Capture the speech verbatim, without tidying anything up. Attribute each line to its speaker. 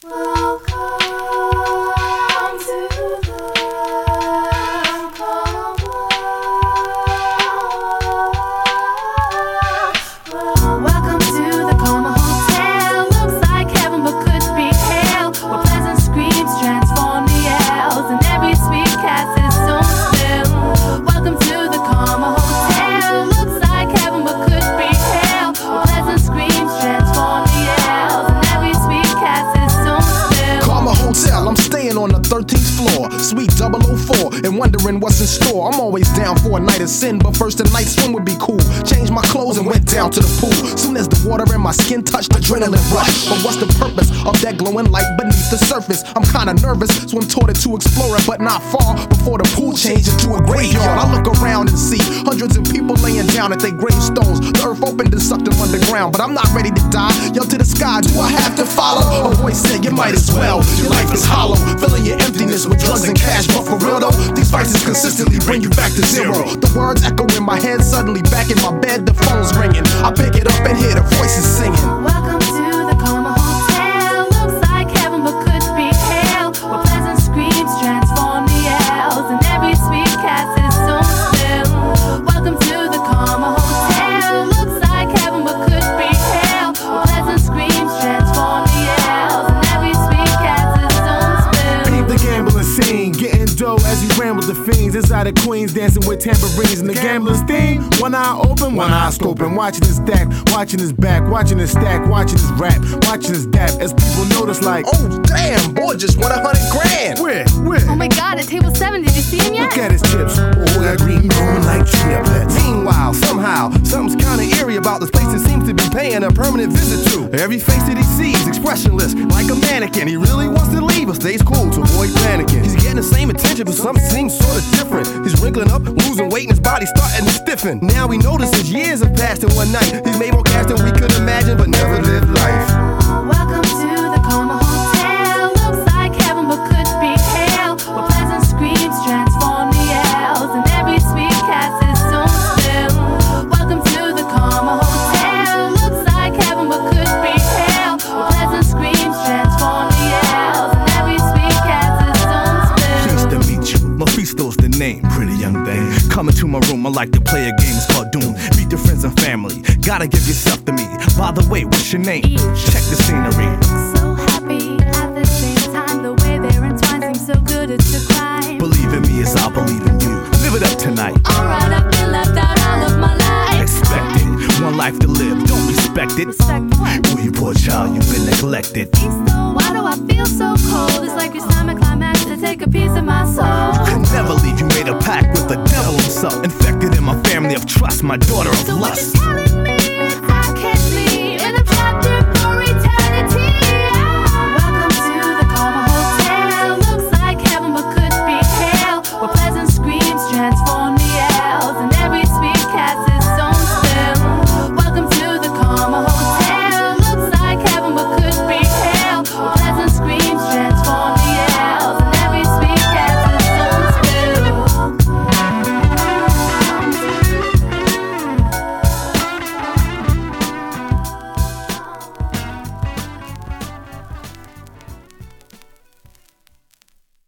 Speaker 1: And wondering what's in store. I'm always down for a night of sin, but first a night swim would be cool. Changed my clothes and went down to the pool. Soon as the water in my skin touched, adrenaline rush. But what's the purpose of that glowing light beneath the surface? I'm kinda nervous, so I'm taught to explore it, but not far before the pool changed into a graveyard. I look around and see hundreds of people laying down at their gravestones. The earth opened and sucked them underground, but I'm not ready to die. Yell to the sky, do I have to follow? A voice said, you might as well. Your life is hollow, filling your emptiness with drugs and cash, but for real though, these vices consistently bring you back to zero. The words echo in my head, suddenly back in my bed, the phone's ringing. I pick it up and hear the voices singing.
Speaker 2: Welcome to the Karma Hotel. Looks like heaven but could be hell, where pleasant screams transform the yells, and every sweet cat is so still. Welcome to the Karma Hotel. Looks like heaven but could be hell, where pleasant screams transform the yells, and every sweet cat is so still.
Speaker 3: Leave the gambling scene, getting dough as he ran with the fiends inside of Queens, dancing with tambourines and the gambler's theme. One eye open, one eye scoping, watching his stack, watching his back, watching his stack, watching his rap, watching his dap. As people notice, like,
Speaker 1: oh damn, boy just won a hundred grand.
Speaker 3: Where, where?
Speaker 2: Oh my God, at table seven, did you see him yet?
Speaker 3: Look at his chips, oh that green growing like triplets. Meanwhile, somehow, something's kinda eerie about this place that seems to be paying a permanent visit to. Every face that he sees, expressionless, like a mannequin. He really wants to leave, but stays cool to avoid panicking. He's getting the same attention, but something seems sorta different. He's wrinkling up, losing weight, and his body's starting to stiffen. Now we notice his years have passed in one night. He's made more cash than we could imagine, but never lived life.
Speaker 2: Welcome to the Karma Hotel. Looks like heaven but could be hell, where pleasant screams transform the yells, and every sweet cat is so still. Welcome to the Karma Hotel. Looks like heaven but could be hell, where pleasant screams transform the yells, and every sweet cat is so still.
Speaker 4: Pleased to meet you. Mephisto's the name, pretty young thing. Coming to my room, I like to play a game, it's called Doom. Meet your friends and family, gotta give yourself to me. By the way, what's your name? Check the scenery.
Speaker 2: So happy at the same time, the way they're entwined seems so good it's a crime.
Speaker 4: Believe in me as I believe in you. Live it up tonight.
Speaker 2: Alright, I've been left out all of my life.
Speaker 4: Expect it, one life to live, don't respect it.
Speaker 2: Respect what?
Speaker 4: Oh, you poor child, you've been neglected.
Speaker 2: Why do I feel so cold? It's like your stomach climax to take a piece of my soul.
Speaker 4: Could never leave, you made a pact with the devil himself. Infected in my family of trust, my daughter of
Speaker 2: So what
Speaker 4: lust.
Speaker 2: you telling